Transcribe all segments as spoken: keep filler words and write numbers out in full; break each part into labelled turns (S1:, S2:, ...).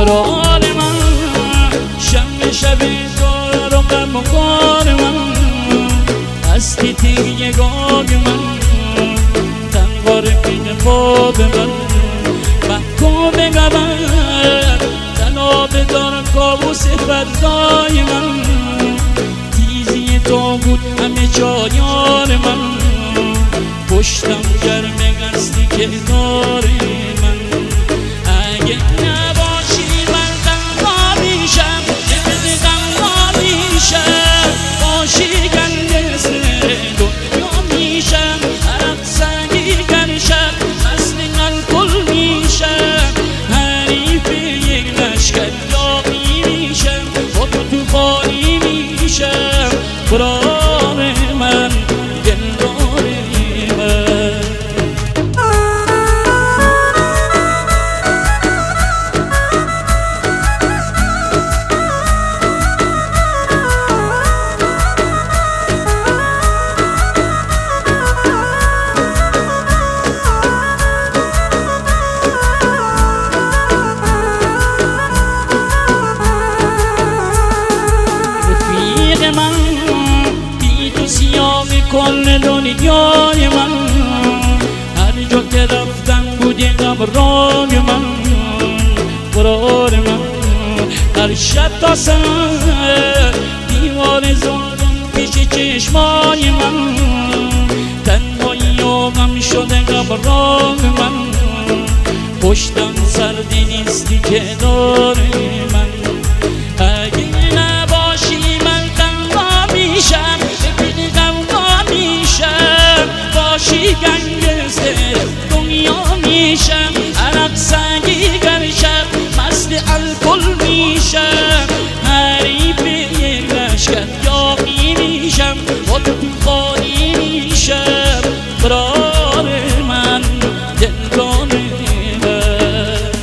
S1: قرار من شم شب دار و غم و غار من هستی تیگه گاگ من تنوار پیل باب من مکو بگبر تناب دار کابوس فردای من تیزی تو بود همه جایار من پشتم گرم گستی که دار من اگه نباشی من تنها میشم دل تنها میشم باشی گنگس دنیا میشم عرق سنگی گرشم مثل الکل میشم حریف یک لشکر یاقی میشم با تو تو خالی میشم قرار من دلدار من کل دنیای من هر جا که رفتم بودی قبرای من قرار من هر شب تا سر دیوار زندان پیش چشمای من تنهایی و غم شده قبرای من پشتم سردی نیستی که داره من اگه نباشی من تنها میشم باشی گنگستر دنیا میشم عرق سنگی گرشم مثل الکل میشم حریف یک لشکر یاقی میشم با تو تو خالی میشم قرار من دلدار من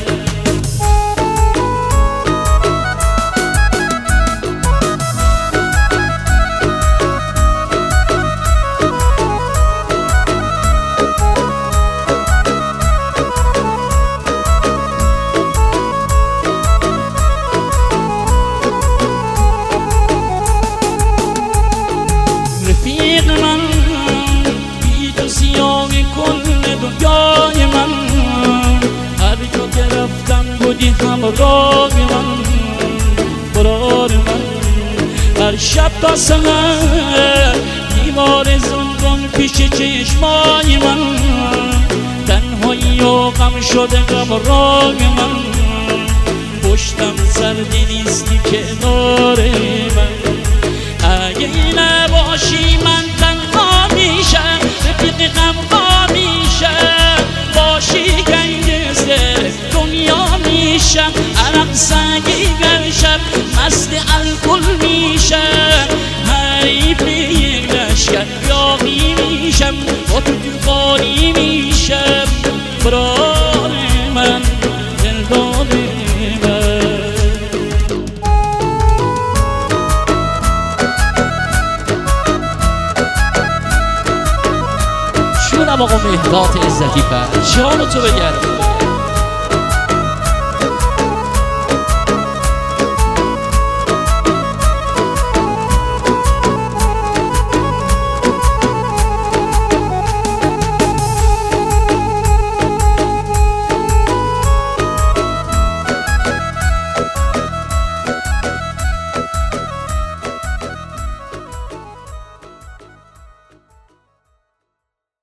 S1: دنیای من هر جا که رفتم بودی همراه من قرار من هر شب تا سحر دیوار زندان پیش چشمای من تنهایی و غم شده قبرای من پشتم سردی نیستی که داره من اگه نباشی من تنها میشم رفیق غمخوار میشم باشی گنگستر دنیا میشم عرق سنگی گرشم مثل الکل میشم حریف یک لشکر یاقی میشم با تو تو خالی میشم قرار من دلدار من
S2: جونم آقا مهداد عزتی فرد جان تو بگرد